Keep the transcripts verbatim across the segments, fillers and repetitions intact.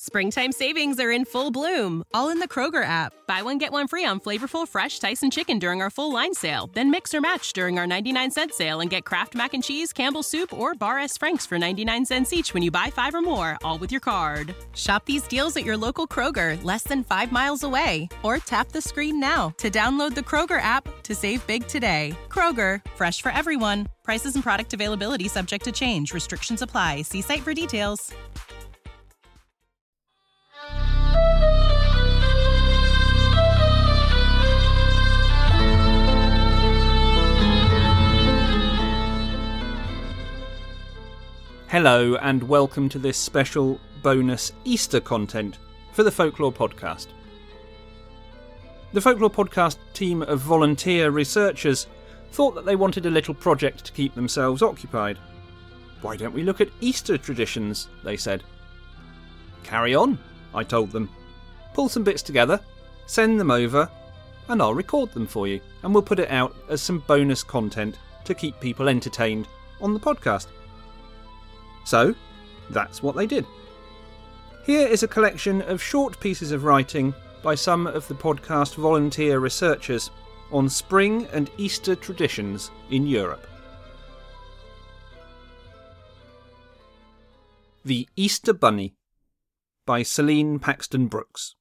Springtime savings are in full bloom, all in the Kroger app. Buy one, get one free on flavorful, fresh Tyson chicken during our full line sale. Then mix or match during our ninety-nine cent sale and get Kraft Mac and Cheese, Campbell's Soup, or Bar S. Frank's for ninety-nine cents each when you buy five or more, all with your card. Shop these deals at your local Kroger, less than five miles away. Or tap the screen now to download the Kroger app to save big today. Kroger, fresh for everyone. Prices and product availability subject to change. Restrictions apply. See site for details. Hello and welcome to this special bonus Easter content for the Folklore Podcast. The Folklore Podcast team of volunteer researchers thought that they wanted a little project to keep themselves occupied. Why don't we look at Easter traditions, they said. Carry on, I told them. Pull some bits together, send them over, and I'll record them for you, and we'll put it out as some bonus content to keep people entertained on the podcast. So, that's what they did. Here is a collection of short pieces of writing by some of the podcast volunteer researchers on spring and Easter traditions in Europe. The Easter Bunny by Celine Paxton Brooks.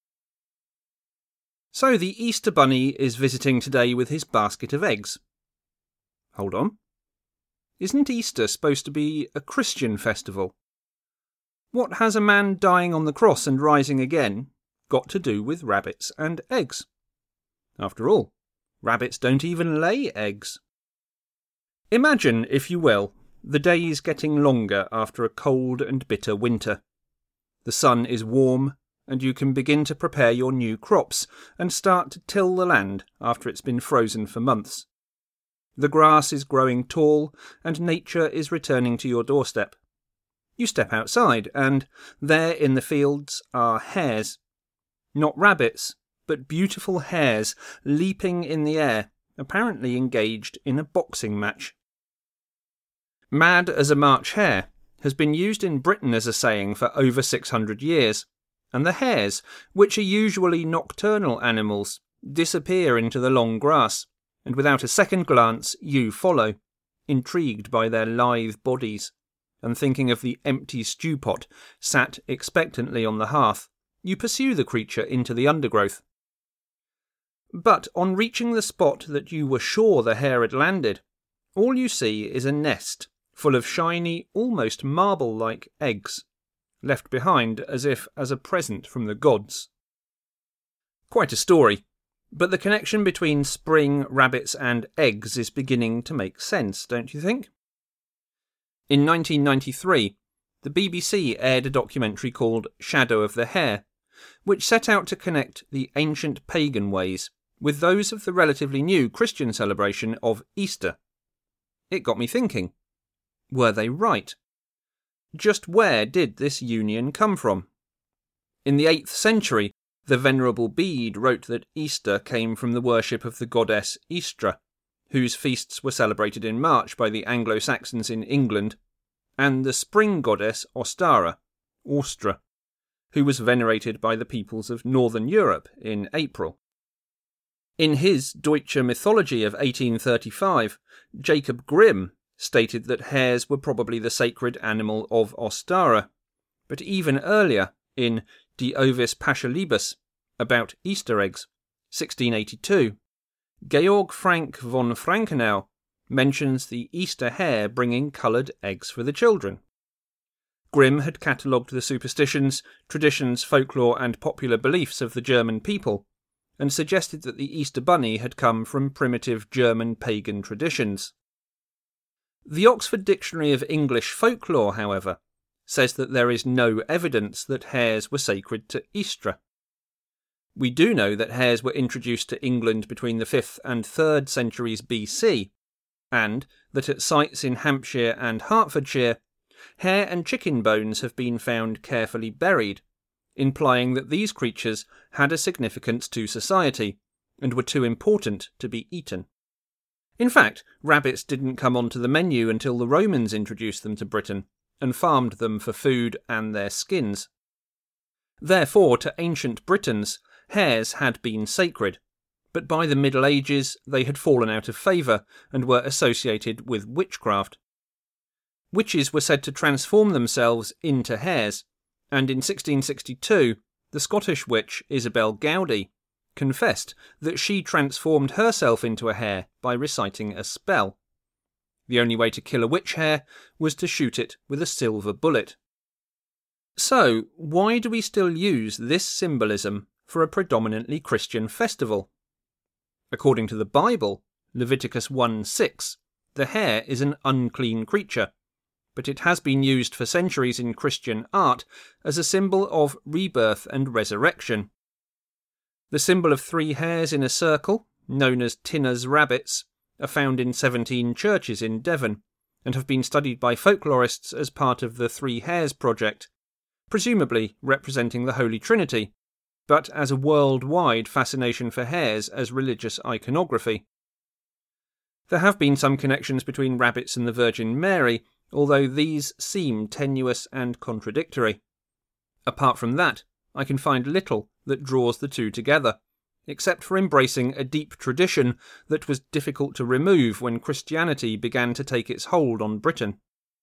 So the Easter Bunny is visiting today with his basket of eggs. Hold on. Isn't Easter supposed to be a Christian festival? What has a man dying on the cross and rising again got to do with rabbits and eggs? After all, rabbits don't even lay eggs. Imagine, if you will, the days getting longer after a cold and bitter winter. The sun is warm, and you can begin to prepare your new crops and start to till the land after it's been frozen for months. The grass is growing tall, and nature is returning to your doorstep. You step outside, and there in the fields are hares. Not rabbits, but beautiful hares leaping in the air, apparently engaged in a boxing match. Mad as a March hare has been used in Britain as a saying for over six hundred years, and the hares, which are usually nocturnal animals, disappear into the long grass. And without a second glance, you follow, intrigued by their lithe bodies, and thinking of the empty stew pot sat expectantly on the hearth, you pursue the creature into the undergrowth. But on reaching the spot that you were sure the hare had landed, all you see is a nest full of shiny, almost marble-like eggs, left behind as if as a present from the gods. Quite a story. But the connection between spring, rabbits and eggs is beginning to make sense, don't you think? In nineteen ninety-three, the B B C aired a documentary called Shadow of the Hare, which set out to connect the ancient pagan ways with those of the relatively new Christian celebration of Easter. It got me thinking, were they right? Just where did this union come from? In the eighth century, the Venerable Bede wrote that Easter came from the worship of the goddess Istra, whose feasts were celebrated in March by the Anglo-Saxons in England, and the spring goddess Ostara, Austra, who was venerated by the peoples of Northern Europe in April. In his Deutsche Mythology of eighteen thirty-five, Jacob Grimm stated that hares were probably the sacred animal of Ostara, but even earlier, in De Ovis Pascalibus, about Easter eggs, sixteen eighty-two, Georg Frank von Frankenau mentions the Easter hare bringing coloured eggs for the children. Grimm had catalogued the superstitions, traditions, folklore and popular beliefs of the German people, and suggested that the Easter bunny had come from primitive German pagan traditions. The Oxford Dictionary of English Folklore, however, says that there is no evidence that hares were sacred to Istra. We do know that hares were introduced to England between the fifth and third centuries B C, and that at sites in Hampshire and Hertfordshire, hare and chicken bones have been found carefully buried, implying that these creatures had a significance to society and were too important to be eaten. In fact, rabbits didn't come onto the menu until the Romans introduced them to Britain and farmed them for food and their skins. Therefore, to ancient Britons, hares had been sacred, but by the Middle Ages they had fallen out of favour and were associated with witchcraft. Witches were said to transform themselves into hares, and in sixteen sixty-two, the Scottish witch Isabel Gowdy confessed that she transformed herself into a hare by reciting a spell. The only way to kill a witch hare was to shoot it with a silver bullet. So, why do we still use this symbolism for a predominantly Christian festival? According to the Bible, Leviticus one six, the hare is an unclean creature, but it has been used for centuries in Christian art as a symbol of rebirth and resurrection. The symbol of three hares in a circle, known as Tinner's rabbits, are found in seventeen churches in Devon, and have been studied by folklorists as part of the Three Hares project, presumably representing the Holy Trinity, but as a worldwide fascination for hares as religious iconography. There have been some connections between rabbits and the Virgin Mary, although these seem tenuous and contradictory. Apart from that, I can find little that draws the two together, except for embracing a deep tradition that was difficult to remove when Christianity began to take its hold on Britain.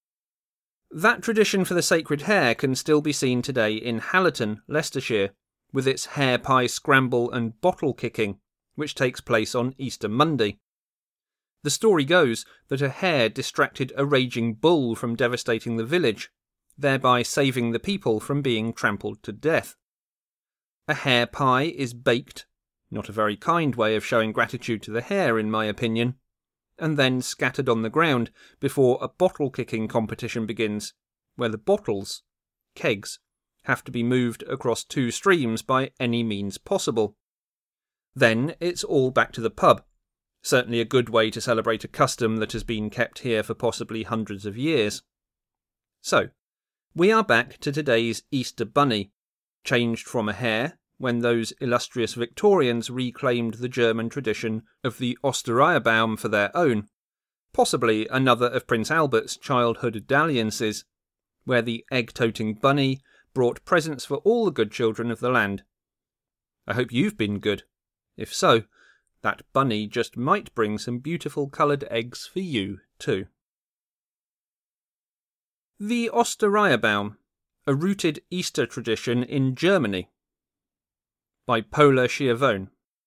That tradition for the sacred hare can still be seen today in Hallerton, Leicestershire, with its hare pie scramble and bottle kicking, which takes place on Easter Monday. The story goes that a hare distracted a raging bull from devastating the village, thereby saving the people from being trampled to death. A hare pie is baked, not a very kind way of showing gratitude to the hare in my opinion, and then scattered on the ground before a bottle-kicking competition begins, where the bottles, kegs, have to be moved across two streams by any means possible. Then it's all back to the pub, certainly a good way to celebrate a custom that has been kept here for possibly hundreds of years. So, we are back to today's Easter Bunny, changed from a hare when those illustrious Victorians reclaimed the German tradition of the Ostereierbaum for their own, possibly another of Prince Albert's childhood dalliances, where the egg-toting bunny brought presents for all the good children of the land. I hope you've been good. If so, that bunny just might bring some beautiful coloured eggs for you too. The Ostereierbaum, a rooted Easter tradition in Germany. By Paula Schiavone.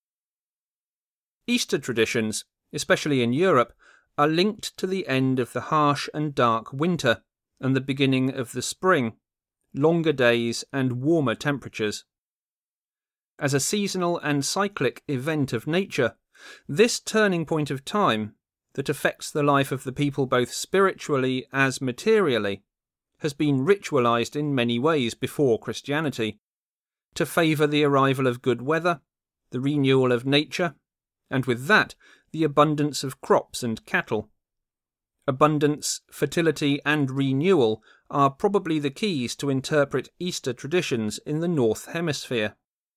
Easter traditions, especially in Europe, are linked to the end of the harsh and dark winter and the beginning of the spring, longer days and warmer temperatures. As a seasonal and cyclic event of nature, this turning point of time, that affects the life of the people both spiritually as materially, has been ritualised in many ways before Christianity, to favour the arrival of good weather, the renewal of nature, and with that, the abundance of crops and cattle. Abundance, fertility, and renewal are probably the keys to interpret Easter traditions in the North Hemisphere.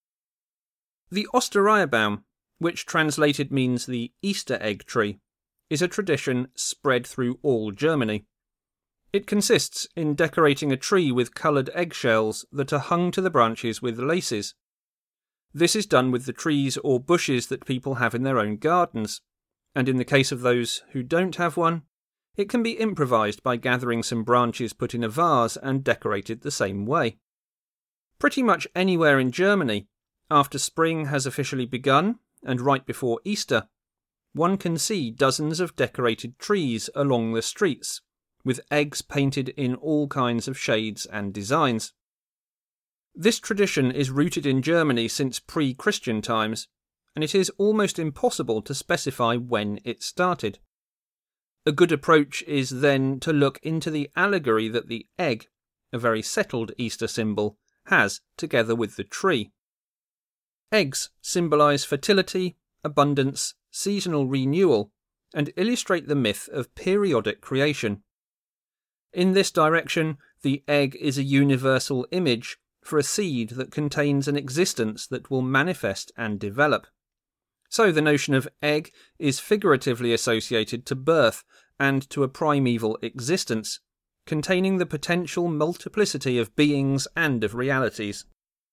The Ostereierbaum, which translated means the Easter egg tree, is a tradition spread through all Germany. It consists in decorating a tree with coloured eggshells that are hung to the branches with laces. This is done with the trees or bushes that people have in their own gardens, and in the case of those who don't have one, it can be improvised by gathering some branches put in a vase and decorated the same way. Pretty much anywhere in Germany, after spring has officially begun, and right before Easter, one can see dozens of decorated trees along the streets, with eggs painted in all kinds of shades and designs. This tradition is rooted in Germany since pre-Christian times, and it is almost impossible to specify when it started. A good approach is then to look into the allegory that the egg, a very settled Easter symbol, has together with the tree. Eggs symbolise fertility, abundance, seasonal renewal, and illustrate the myth of periodic creation. In this direction, the egg is a universal image for a seed that contains an existence that will manifest and develop. So the notion of egg is figuratively associated to birth and to a primeval existence, containing the potential multiplicity of beings and of realities.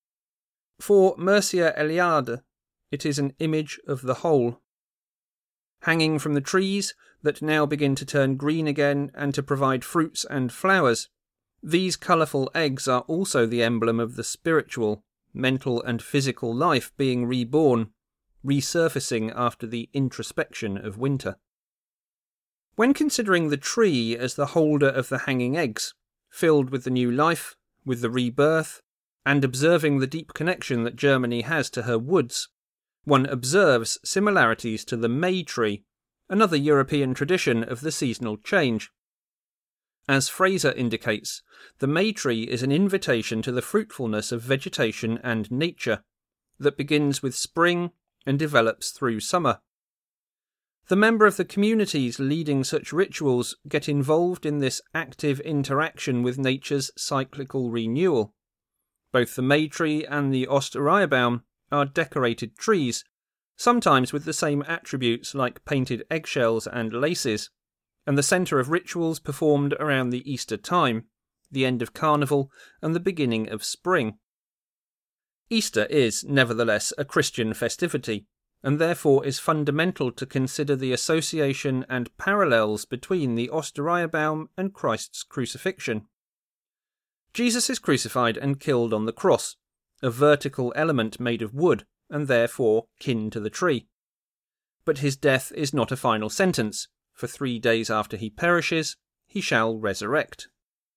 For Mircea Eliade, it is an image of the whole. Hanging from the trees that now begin to turn green again and to provide fruits and flowers, these colourful eggs are also the emblem of the spiritual, mental and physical life being reborn, resurfacing after the introspection of winter. When considering the tree as the holder of the hanging eggs, filled with the new life, with the rebirth, and observing the deep connection that Germany has to her woods, one observes similarities to the May tree, another European tradition of the seasonal change. As Fraser indicates, the May tree is an invitation to the fruitfulness of vegetation and nature, that begins with spring and develops through summer. The member of the communities leading such rituals get involved in this active interaction with nature's cyclical renewal. Both the May tree and the Osterreiherbaum are decorated trees, sometimes with the same attributes like painted eggshells and laces, and the centre of rituals performed around the Easter time, the end of Carnival, and the beginning of spring. Easter is, nevertheless, a Christian festivity, and therefore is fundamental to consider the association and parallels between the Osterreiherbaum and Christ's crucifixion. Jesus is crucified and killed on the cross, a vertical element made of wood, and therefore kin to the tree. But his death is not a final sentence, for three days after he perishes, he shall resurrect.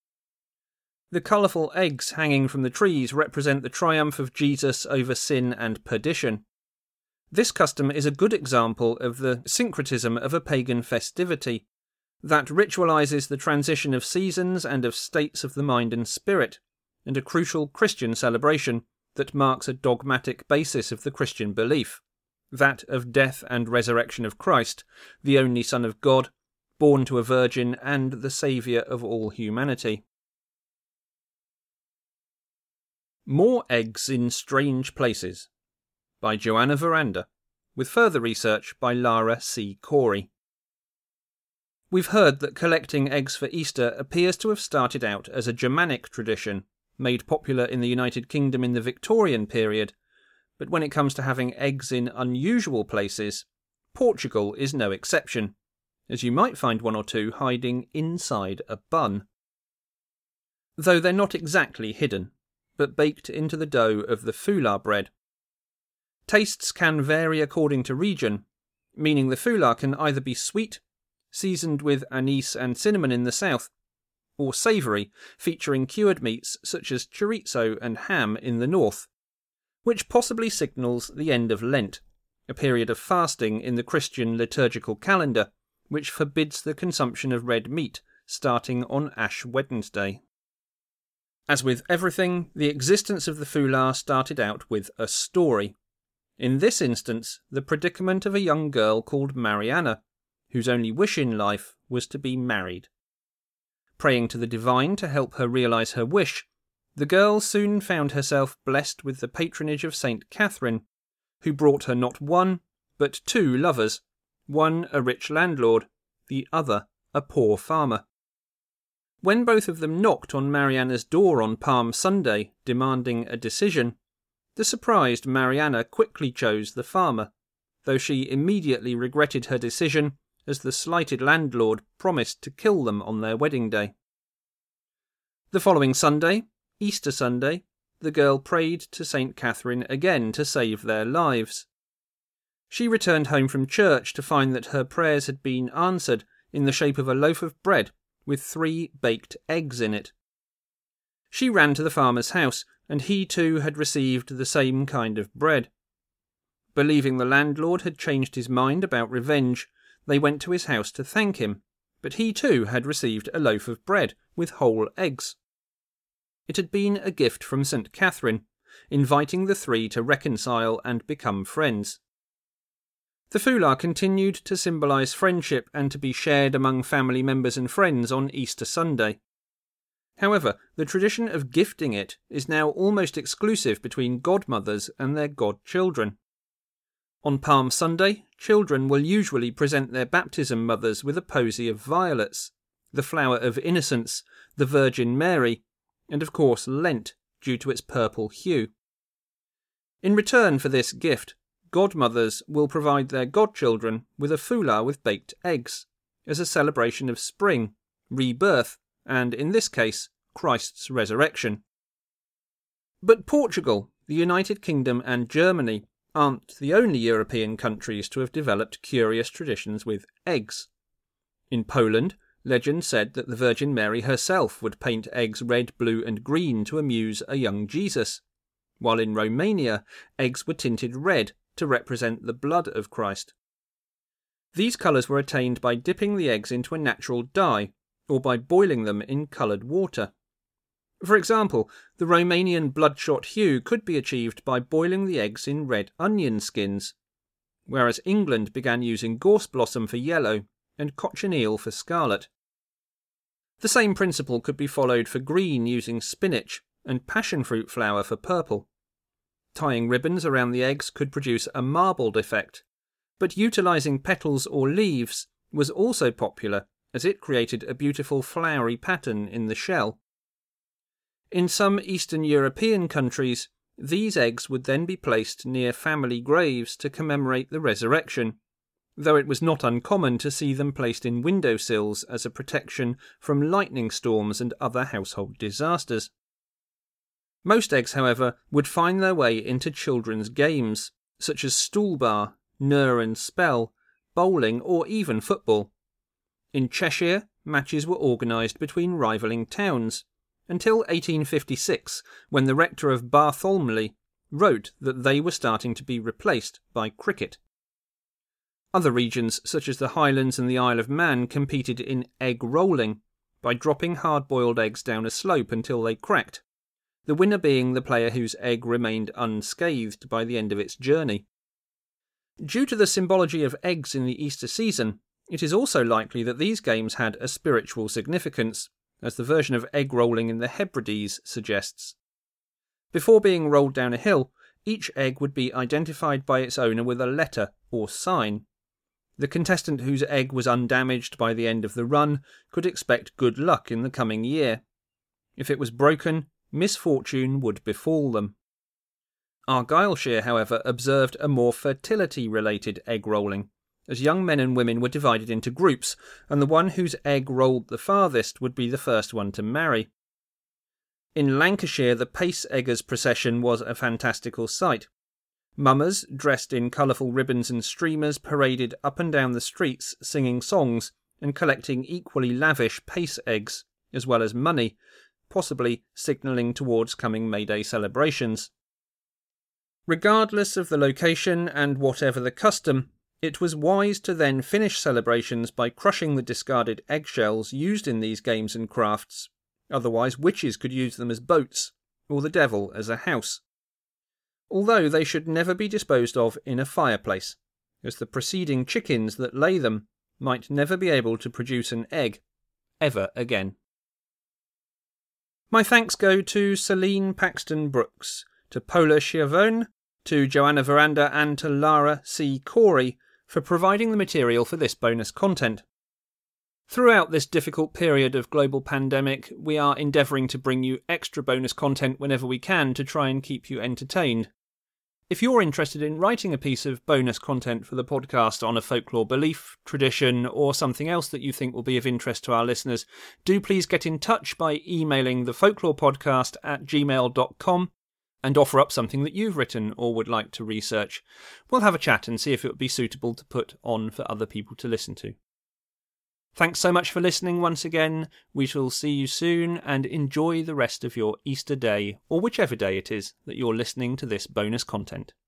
The colourful eggs hanging from the trees represent the triumph of Jesus over sin and perdition. This custom is a good example of the syncretism of a pagan festivity, that ritualises the transition of seasons and of states of the mind and spirit, and a crucial Christian celebration that marks a dogmatic basis of the Christian belief, that of death and resurrection of Christ, the only Son of God, born to a virgin and the Saviour of all humanity. More Eggs in Strange Places, by Joanna Veranda, with further research by Lara C. Corey. We've heard that collecting eggs for Easter appears to have started out as a Germanic tradition, made popular in the United Kingdom in the Victorian period, but when it comes to having eggs in unusual places, Portugal is no exception, as you might find one or two hiding inside a bun. Though they're not exactly hidden, but baked into the dough of the foulard bread. Tastes can vary according to region, meaning the foulard can either be sweet, seasoned with anise and cinnamon in the south, or savoury, featuring cured meats such as chorizo and ham in the north, which possibly signals the end of Lent, a period of fasting in the Christian liturgical calendar, which forbids the consumption of red meat starting on Ash Wednesday. As with everything, the existence of the foulard started out with a story. In this instance, the predicament of a young girl called Mariana, whose only wish in life was to be married. Praying to the divine to help her realise her wish, the girl soon found herself blessed with the patronage of Saint Catherine, who brought her not one, but two lovers, one a rich landlord, the other a poor farmer. When both of them knocked on Mariana's door on Palm Sunday, demanding a decision, the surprised Mariana quickly chose the farmer, though she immediately regretted her decision as the slighted landlord promised to kill them on their wedding day. The following Sunday, Easter Sunday, the girl prayed to Saint Catherine again to save their lives. She returned home from church to find that her prayers had been answered in the shape of a loaf of bread with three baked eggs in it. She ran to the farmer's house, and he too had received the same kind of bread. Believing the landlord had changed his mind about revenge, they went to his house to thank him, but he too had received a loaf of bread with whole eggs. It had been a gift from Saint Catherine, inviting the three to reconcile and become friends. The foulard continued to symbolise friendship and to be shared among family members and friends on Easter Sunday. However, the tradition of gifting it is now almost exclusive between godmothers and their godchildren. On Palm Sunday, children will usually present their baptism mothers with a posy of violets, the flower of innocence, the Virgin Mary, and of course Lent, due to its purple hue. In return for this gift, godmothers will provide their godchildren with a foulard with baked eggs, as a celebration of spring, rebirth, and, in this case, Christ's resurrection. But Portugal, the United Kingdom and Germany aren't the only European countries to have developed curious traditions with eggs. In Poland, legend said that the Virgin Mary herself would paint eggs red, blue and green to amuse a young Jesus, while in Romania eggs were tinted red to represent the blood of Christ. These colours were attained by dipping the eggs into a natural dye, or by boiling them in coloured water. For example, the Romanian bloodshot hue could be achieved by boiling the eggs in red onion skins, whereas England began using gorse blossom for yellow and cochineal for scarlet. The same principle could be followed for green using spinach and passion fruit flower for purple. Tying ribbons around the eggs could produce a marbled effect, but utilising petals or leaves was also popular, as it created a beautiful flowery pattern in the shell. In some Eastern European countries, these eggs would then be placed near family graves to commemorate the resurrection, though it was not uncommon to see them placed in windowsills as a protection from lightning storms and other household disasters. Most eggs, however, would find their way into children's games, such as stool bar, Nur and Spell, bowling or even football. In Cheshire, matches were organised between rivalling towns, until eighteen fifty-six, when the rector of Bartholomew wrote that they were starting to be replaced by cricket. Other regions, such as the Highlands and the Isle of Man, competed in egg rolling, by dropping hard-boiled eggs down a slope until they cracked, the winner being the player whose egg remained unscathed by the end of its journey. Due to the symbology of eggs in the Easter season, it is also likely that these games had a spiritual significance, as the version of egg rolling in the Hebrides suggests. Before being rolled down a hill, each egg would be identified by its owner with a letter or sign. The contestant whose egg was undamaged by the end of the run could expect good luck in the coming year. If it was broken, misfortune would befall them. Argyllshire, however, observed a more fertility-related egg rolling, as young men and women were divided into groups, and the one whose egg rolled the farthest would be the first one to marry. In Lancashire, the Pace Eggers procession was a fantastical sight. Mummers, dressed in colourful ribbons and streamers, paraded up and down the streets singing songs and collecting equally lavish pace eggs, as well as money, possibly signalling towards coming May Day celebrations. Regardless of the location and whatever the custom, it was wise to then finish celebrations by crushing the discarded eggshells used in these games and crafts, otherwise witches could use them as boats, or the devil as a house. Although they should never be disposed of in a fireplace, as the preceding chickens that lay them might never be able to produce an egg, ever again. My thanks go to Celine Paxton Brooks, to Paula Schiavone, to Joanna Veranda and to Lara C. Corey for providing the material for this bonus content. Throughout this difficult period of global pandemic, we are endeavouring to bring you extra bonus content whenever we can to try and keep you entertained. If you're interested in writing a piece of bonus content for the podcast on a folklore belief, tradition, or something else that you think will be of interest to our listeners, do please get in touch by emailing thefolklorepodcast at gmail dot com and offer up something that you've written or would like to research. We'll have a chat and see if it would be suitable to put on for other people to listen to. Thanks so much for listening once again. We shall see you soon, and enjoy the rest of your Easter day, or whichever day it is that you're listening to this bonus content.